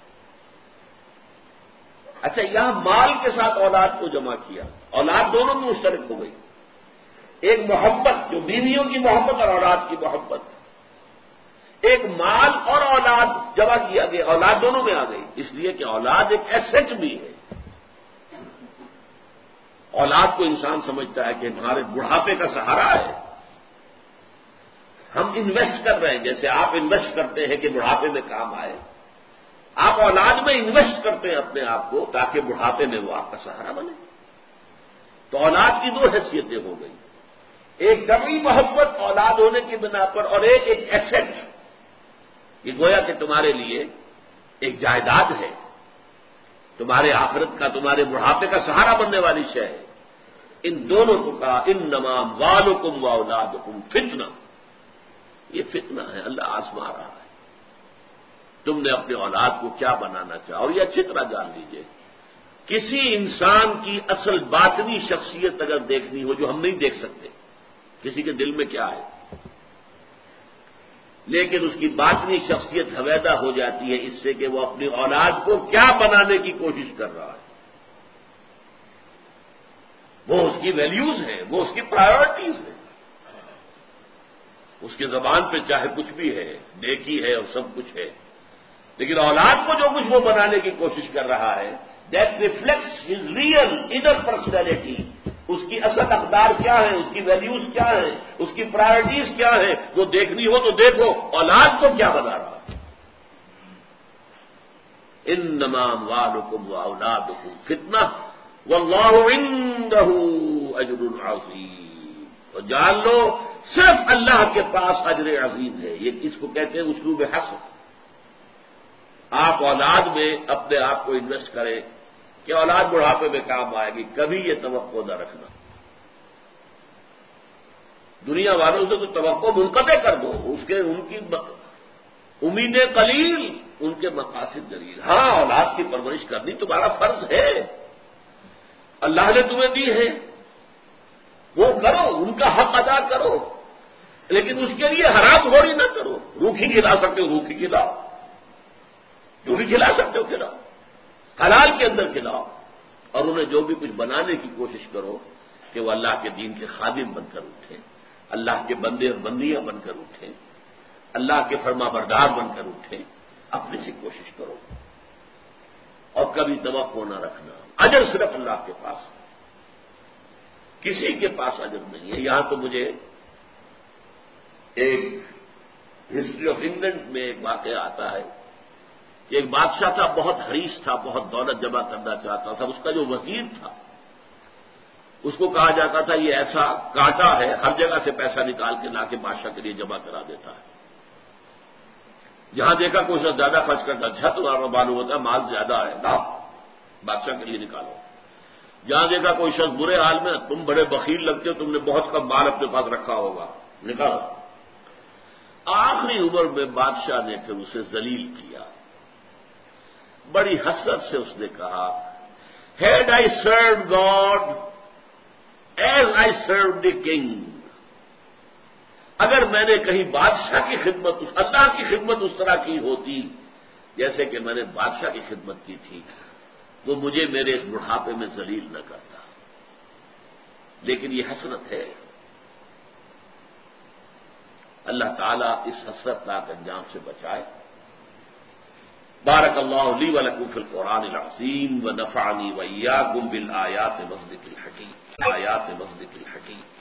اچھا، یہاں مال کے ساتھ اولاد کو جمع کیا، اولاد دونوں میں مشترک ہو گئی، ایک محبت جو بیویوں کی محبت اور اولاد کی محبت، ایک مال اور اولاد جمع کیا گیا، اولاد دونوں میں آ گئی، اس لیے کہ اولاد ایک ایسٹ بھی ہے۔ اولاد کو انسان سمجھتا ہے کہ ہمارے بڑھاپے کا سہارا ہے، ہم انویسٹ کر رہے ہیں، جیسے آپ انویسٹ کرتے ہیں کہ بڑھاپے میں کام آئے، آپ اولاد میں انویسٹ کرتے ہیں اپنے آپ کو تاکہ بڑھاپے میں وہ آپ کا سہارا بنے۔ تو اولاد کی دو حیثیتیں ہو گئی، ایک طبعی محبت اولاد ہونے کی بنا پر، اور ایک ایک ایسٹ، یہ گویا کہ تمہارے لیے ایک جائیداد ہے، تمہارے آخرت کا، تمہارے بڑھاپے کا سہارا بننے والی شے ہے۔ ان دونوں کو کہا انما اموالکم واولادکم فتنہ، یہ فتنہ ہے، اللہ آزما رہا ہے تم نے اپنے اولاد کو کیا بنانا چاہا۔ اور یہ اچھی طرح جان لیجئے، کسی انسان کی اصل باطنی شخصیت اگر دیکھنی ہو جو ہم نہیں دیکھ سکتے، کسی کے دل میں کیا ہے، لیکن اس کی باطنی شخصیت حویدہ ہو جاتی ہے اس سے کہ وہ اپنی اولاد کو کیا بنانے کی کوشش کر رہا ہے، وہ اس کی ویلیوز ہیں، وہ اس کی پرائیورٹیز ہیں، اس کے زبان پہ چاہے کچھ بھی ہے، نیکی ہے اور سب کچھ ہے، لیکن اولاد کو جو کچھ وہ بنانے کی کوشش کر رہا ہے، that reflects his real inner personality, اس کی اصل اقدار کیا ہے، اس کی ویلیوز کیا ہے، اس کی پرائرٹیز کیا ہے، وہ دیکھنی ہو تو دیکھو اولاد کو کیا بنا رہا ہے۔ انما اموالکم واولادکم فتنہ واللہ عندہ اجر عظیم، تو جان لو صرف اللہ کے پاس اجر عظیم ہے۔ یہ اس کو کہتے ہیں اسلوب حصر۔ آپ اولاد میں اپنے آپ کو انویسٹ کریں کہ اولاد بڑھاپے میں کام آئے گی، کبھی یہ توقع نہ رکھنا۔ دنیا والوں سے تو توقع منقطع کر دو، اس کے ان کی امیدیں قلیل، ان کے مقاصد جلیل۔ ہاں، اولاد کی پرورش کرنی تمہارا فرض ہے، اللہ نے تمہیں دی ہے، وہ کرو، ان کا حق ادا کرو، لیکن اس کے لیے حرام خوری نہ کرو۔ روکھی کھلا سکتے ہو روکھی کھلاؤ، جو بھی کھلا سکتے ہو کھلاؤ، حلال کے اندر کھلاؤ، اور انہیں جو بھی کچھ بنانے کی کوشش کرو کہ وہ اللہ کے دین کے خادم بن کر اٹھیں، اللہ کے بندے اور بندیاں بن کر اٹھیں، اللہ کے فرما بردار بن کر اٹھیں، اپنے سے کوشش کرو، اور کبھی توقع نہ رکھنا۔ اجر صرف اللہ کے پاس ہے، کسی کے پاس اجر نہیں ہے۔ یہاں تو مجھے ایک ہسٹری آف انگلینڈ میں ایک واقعہ آتا ہے کہ ایک بادشاہ تھا، بہت حریص تھا، بہت دولت جمع کرنا چاہتا تھا، اس کا جو وزیر تھا اس کو کہا جاتا تھا یہ ایسا کانٹا ہے، ہر جگہ سے پیسہ نکال کے لا کے بادشاہ کے لیے جمع کرا دیتا ہے، جہاں دیکھا کوئی شخص زیادہ خرچ کرتا، اچھا تمہارا معلوم ہوتا ہے مال زیادہ ہے، لاؤ بادشاہ کے لیے نکالو، جہاں دیکھا کوئی شخص برے حال میں، تم بڑے بخیل لگتے ہو، تم نے بہت کم مال اپنے پاس رکھا ہوگا، نکالو۔ آخری عمر میں بادشاہ نے پھر اسے ذلیل کیا، بڑی حسرت سے اس نے کہا Had I served God as I served the king, اگر میں نے کہیں بادشاہ کی خدمت اللہ کی خدمت اس طرح کی ہوتی جیسے کہ میں نے بادشاہ کی خدمت کی تھی، وہ مجھے میرے اس بڑھاپے میں ذلیل نہ کرتا. لیکن یہ حسرت ہے. اللہ تعالیٰ اس حسرت ناک انجام سے بچائے. بارک اللہ لی و لکم فی القرآن العظیم و نفعنی و ایاکم بالآیات والذکر الحکیم آیات والذکر الحکیم.